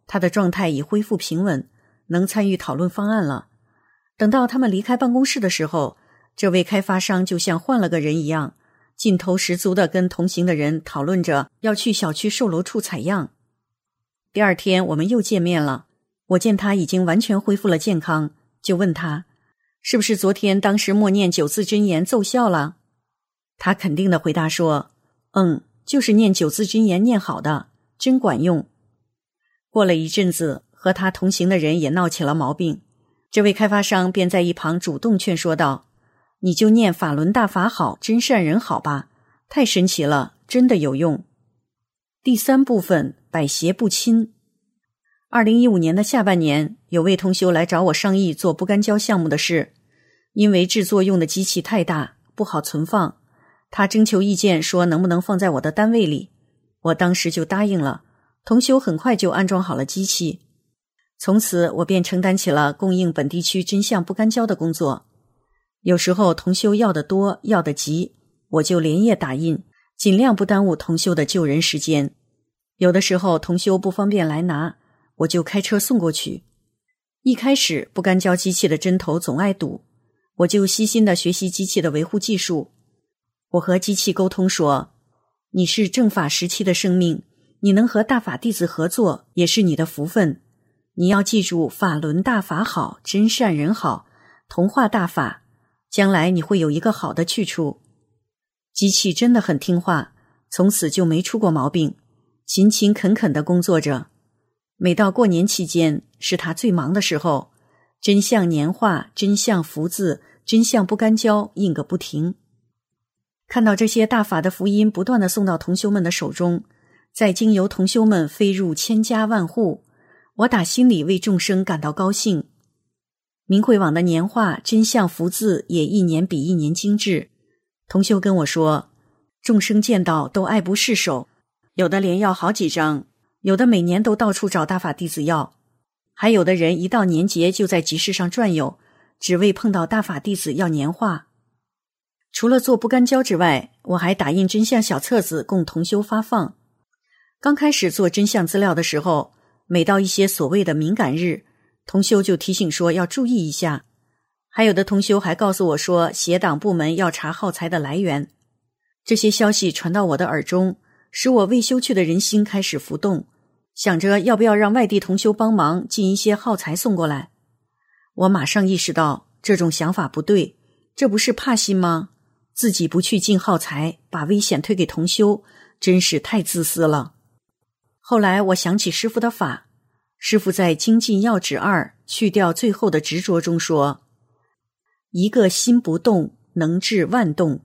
他的状态已恢复平稳，能参与讨论方案了。等到他们离开办公室的时候，这位开发商就像换了个人一样，劲头十足地跟同行的人讨论着要去小区售楼处采样。第二天我们又见面了，我见他已经完全恢复了健康，就问他是不是昨天当时默念九字真言奏效了。他肯定地回答说，嗯，就是念九字真言念好的，真管用。过了一阵子，和他同行的人也闹起了毛病，这位开发商便在一旁主动劝说道，你就念法轮大法好，真善人好吧，太神奇了，真的有用。第三部分，百邪不侵。二零一五年的下半年，有位同修来找我商议做不干胶项目的事，因为制作用的机器太大，不好存放，他征求意见说能不能放在我的单位里，我当时就答应了，同修很快就安装好了机器。从此我便承担起了供应本地区真相不干胶的工作。有时候同修要得多，要得急，我就连夜打印，尽量不耽误同修的救人时间。有的时候同修不方便来拿，我就开车送过去。一开始不干胶机器的针头总爱堵，我就悉心地学习机器的维护技术。我和机器沟通说，你是正法时期的生命，你能和大法弟子合作也是你的福分，你要记住法轮大法好，真善人好，同化大法，将来你会有一个好的去处。机器真的很听话，从此就没出过毛病，勤勤恳恳地工作着。每到过年期间是他最忙的时候，真相年画、真相福字、真相不干胶印个不停。看到这些大法的福音不断地送到同修们的手中，再经由同修们飞入千家万户，我打心里为众生感到高兴。明慧网的年画、真相福字也一年比一年精致。同修跟我说，众生见到都爱不释手，有的连要好几张，有的每年都到处找大法弟子要，还有的人一到年节就在集市上转悠，只为碰到大法弟子要年画。除了做不干胶之外，我还打印真相小册子供同修发放。刚开始做真相资料的时候，每到一些所谓的敏感日，同修就提醒说要注意一下。还有的同修还告诉我说，邪党部门要查耗材的来源。这些消息传到我的耳中，使我未修去的人心开始浮动，想着要不要让外地同修帮忙进一些耗材送过来。我马上意识到这种想法不对，这不是怕心吗？自己不去进耗材，把危险推给同修，真是太自私了。后来我想起师父的法，师父在精进要旨二去掉最后的执着中说，一个心不动，能治万动。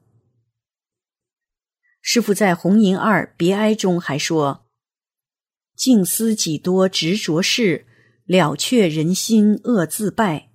师父在红银二别哀中还说，静思几多执着事，了却人心恶自败。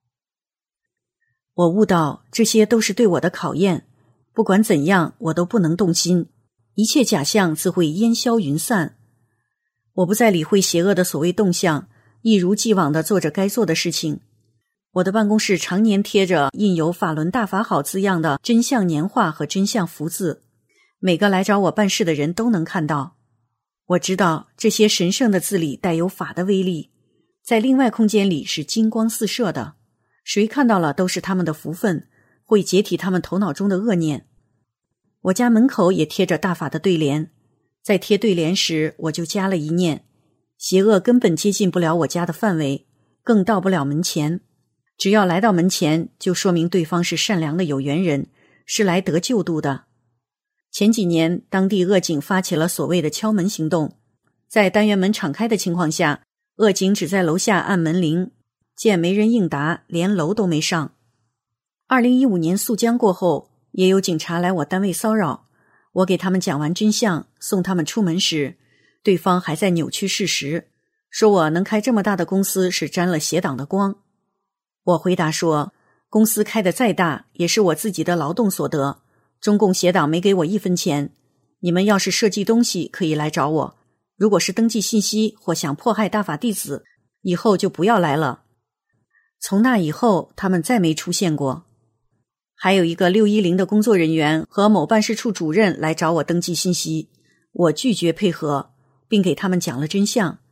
我悟到这些都是对我的考验，不管怎样我都不能动心，一切假象自会烟消云散。我不再理会邪恶的所谓动向，一如既往地做着该做的事情。我的办公室常年贴着印有法轮大法好字样的真相年画和真相福字，每个来找我办事的人都能看到。我知道这些神圣的字里带有法的威力，在另外空间里是金光四射的，谁看到了都是他们的福分，会解体他们头脑中的恶念。我家门口也贴着大法的对联，在贴对联时我就加了一念，邪恶根本接近不了我家的范围，更到不了门前，只要来到门前，就说明对方是善良的有缘人，是来得救度的。前几年当地恶警发起了所谓的敲门行动，在单元门敞开的情况下，恶警只在楼下按门铃，见没人应答，连楼都没上。二零一五年肃江过后，也有警察来我单位骚扰，我给他们讲完真相，送他们出门时，对方还在扭曲事实，说我能开这么大的公司是沾了邪党的光。我回答说，公司开得再大也是我自己的劳动所得，中共邪党没给我一分钱，你们要是设计东西可以来找我，如果是登记信息或想迫害大法弟子，以后就不要来了。从那以后他们再没出现过。还有一个六一零的工作人员和某办事处主任来找我登记信息，我拒绝配合，并给他们讲了真相。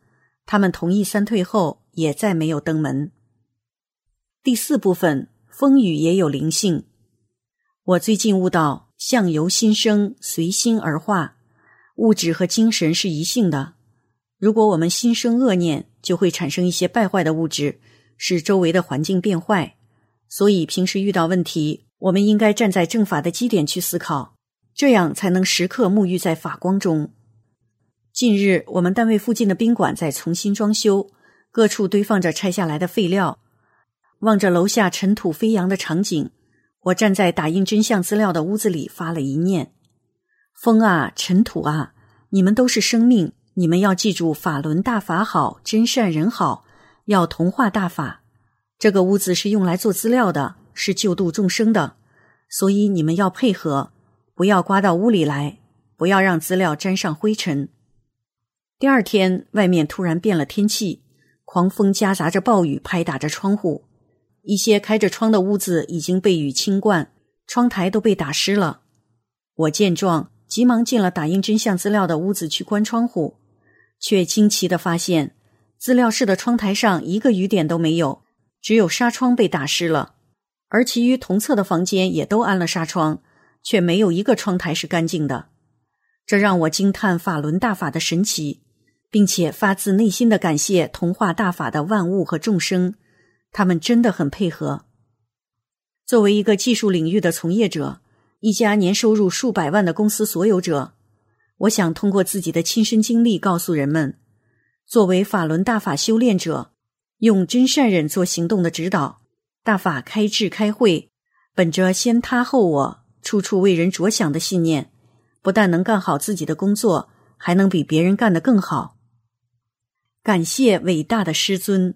他们同意三退后，也再没有登门。第四部分，风雨也有灵性。我最近悟到，相由心生，随心而化，物质和精神是一性的。如果我们心生恶念，就会产生一些败坏的物质，使周围的环境变坏。所以平时遇到问题，我们应该站在正法的基点去思考，这样才能时刻沐浴在法光中。近日，我们单位附近的宾馆在重新装修，各处堆放着拆下来的废料。望着楼下尘土飞扬的场景，我站在打印真相资料的屋子里发了一念：风啊，尘土啊，你们都是生命，你们要记住法轮大法好，真善人好，要同化大法。这个屋子是用来做资料的，是救度众生的，所以你们要配合，不要刮到屋里来，不要让资料沾上灰尘。第二天，外面突然变了天气，狂风夹杂着暴雨拍打着窗户，一些开着窗的屋子已经被雨侵灌，窗台都被打湿了。我见状，急忙进了打印真相资料的屋子去关窗户，却惊奇地发现，资料室的窗台上一个雨点都没有，只有纱窗被打湿了，而其余同侧的房间也都安了纱窗，却没有一个窗台是干净的。这让我惊叹法轮大法的神奇，并且发自内心的感谢同化大法的万物和众生，他们真的很配合。作为一个技术领域的从业者，一家年收入数百万的公司所有者，我想通过自己的亲身经历告诉人们，作为法轮大法修炼者，用真善忍做行动的指导，大法开智开慧，本着先他后我，处处为人着想的信念，不但能干好自己的工作，还能比别人干得更好。感谢伟大的师尊。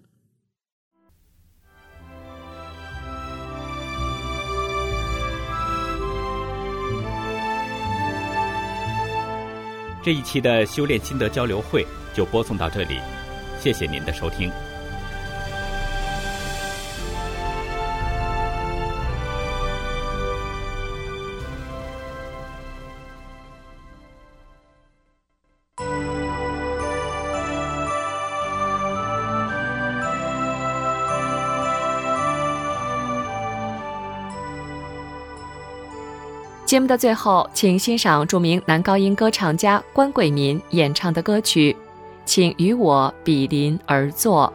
这一期的修炼心得交流会就播送到这里，谢谢您的收听。 节目的最后，请欣赏著名男高音歌唱家关贵民演唱的歌曲《请与我比邻而坐》。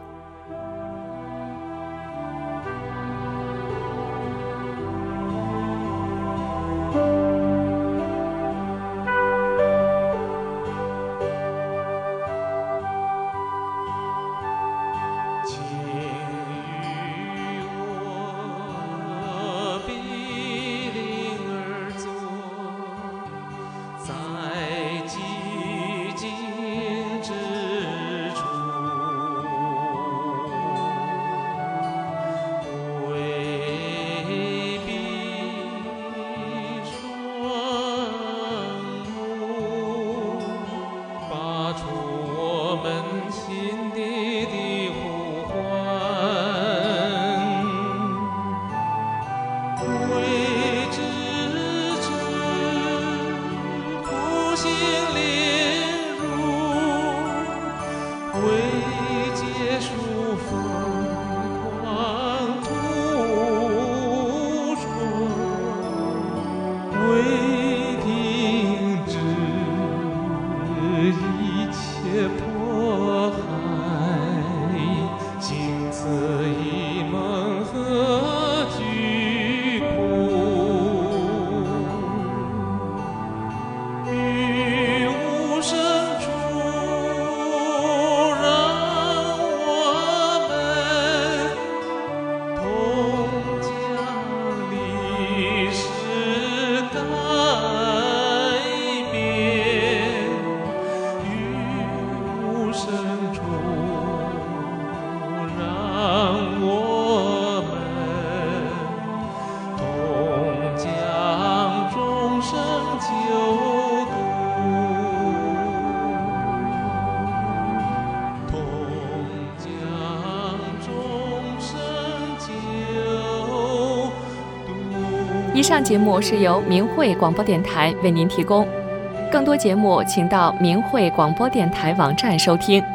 以上节目是由明慧广播电台为您提供，更多节目请到明慧广播电台网站收听。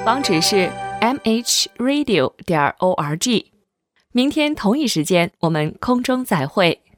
网址是 m h radio 点 org。明天同一时间，我们空中再会。